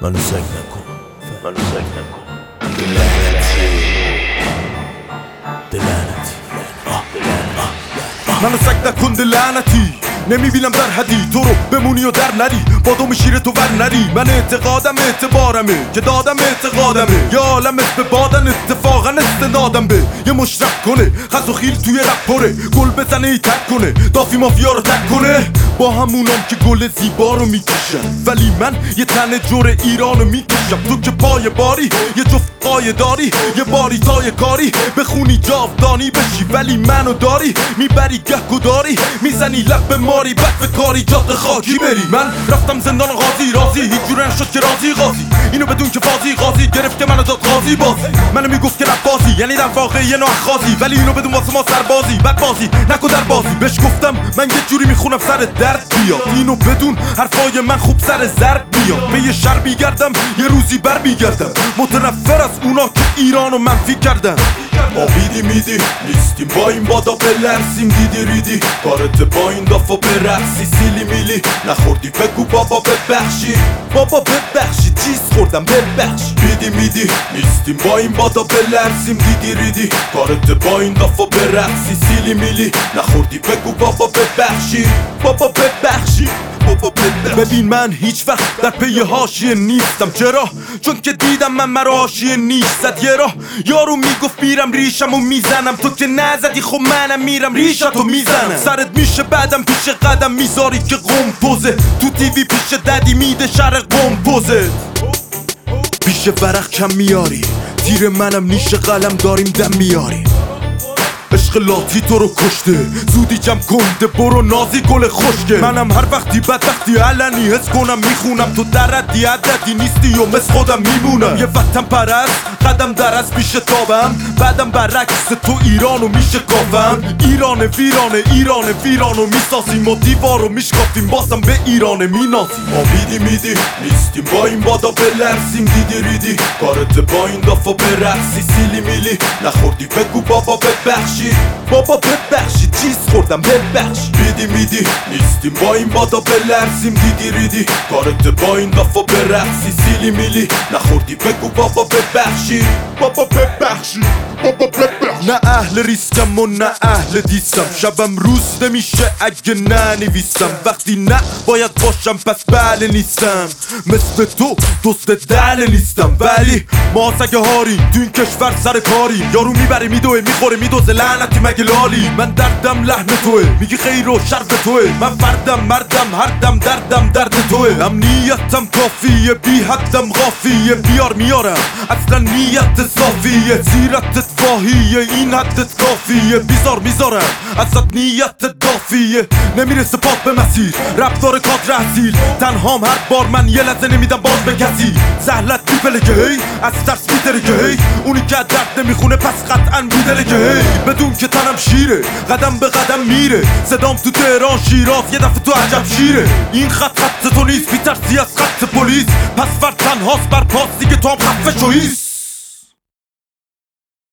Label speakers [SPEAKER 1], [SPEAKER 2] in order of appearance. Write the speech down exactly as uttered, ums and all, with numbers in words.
[SPEAKER 1] منو سگ نکن منو سگ نکن دلعنتی
[SPEAKER 2] منو سگ نکن دلعنتی نمیبینم در حدی تو رو بمونی و در نری با دو شیر تو ور نری من اعتقادم اعتبارمه که دادم اعتقادمه یا عالمت به بادن اتفاقا استنادم به یه مشرق کنه خز و خیل توی رپ پره گل بزنه ای تک کنه دافی مافیا رو تک کنه با همونام که گل زیبا رو میکشن ولی من یه تن جور ایران رو میکشم تو که پای باری یه جفت قایه داری یه باری تای کاری بخونی جاودانی بشی ولی منو داری میبری گهگو داری میزنی لب به ماری بد به کاری جاده خاکی بری من رفتم زندان غازی رازی هیچ جوره نشد که رازی غازی اینو بدون که فازی غازی گرفت که منو داد غازی بازی منو میگفت که نبازی یعنی در واقع یه نوع خازی ولی اینو بدون واسه ما سربازی بد بازی نکو در بازی بهش گفتم من یه جوری میخونم سر درد بیاد اینو بدون حرفای من خوب سر زرد بیاد به یه شر بیگردم یه روزی بر بیگردم متنفر از اونا که ایرانو منفی کردن آبیدی میدی نیستیم با این بادا بلرسیم دیدی ریدی کارت با این دافا برقصی سیلی میلی نخوردی بگو بابا ببخشی بابا ببخشی چیز خوردم ببخش بیدی میدی نیستیم با این بادا بلرسیم دیدی ریدی کارت با این دافا برقصی سیلی میلی نخوردی بگو بابا ببخشی بابا ببخشی ببین من هیچ وقت در پی حاشیه نیستم چرا؟ چون که دیدم من مرا حاشیه نیست زد یه راه یارو میگفت میرم ریشمو میزنم تو که نزدی خب منم میرم ریشتو میزنم سرت میشه بعدم پیش قدم میذاری که قم پوزه تو تیوی پیش ددی میده شر قم پوزه پیش ورق کم میاری تیر منم نیش قلم داریم دم میاری عشق لاتی تو رو کشته زودی جمع کنده برو نازی گل خشکه منم هر وقتی بدبختی علنی حس کنم میخونم تو درردی عددی نیستی و مثل خودم میمونم یه وطن پرست قدم در از پیش تابم بعدم برعکس تو ایرانو میشه کافم ایران ویرانه ایران ویرانو میسازیم و دیوارو میشکافیم بازم به ایران مینازیم ما میدی میدی نیستیم با این بادا بلرسیم دیدی ریدی کارت با این دافا برقصی سیلی میلی نخوردی بگو بابا ببخشی بابا ببخشی چیز خوردم ببخش بیدی میدی نیستیم با این بادا بلرسیم دیدی ریدی کارت با این دافا برقصی سیلی میلی نخوردی بگو بابا ببخشی بابا ببخشی بابا ببخش نه اهل ریسکم و نه اهل دیستم شبم روز نمیشه اگه ننویسم وقتی نه باید باشم پس بله نیستم مثل تو دوست دل نیستم ولی ما سگه هاری تو این کشور سر کاری یارو میبره میدوه میخوره میدوزه لعنتی مگه لالی من دردم لحن توه میگی خیر و شر به توه من فردم مردم هر دم دردم درد توه امنیتم کافیه بی حدم غافیه بیار میارم اصلا نیت صافیه سیرتت واهیه این حدت کافیه بیزار میذارم ازت نیت دافیه نمیرسه پاک به مسیر رفتار کادر اصیل تنهام هر بار من یه لحظه نمیدم باز به کسی زهلت میپله که هی از ترس میدره که هی اونی که درد نمیخونه پس قطعا میدره که هی بدون که تنم شیره قدم به قدم میره صدام تو تهران شیراز یه دفعه تو عجب شیره این خط خط تو نیست بیترسی از خط پلیس پس فرد تنهاست بر پاس دیگه تو هم خفه شو ایست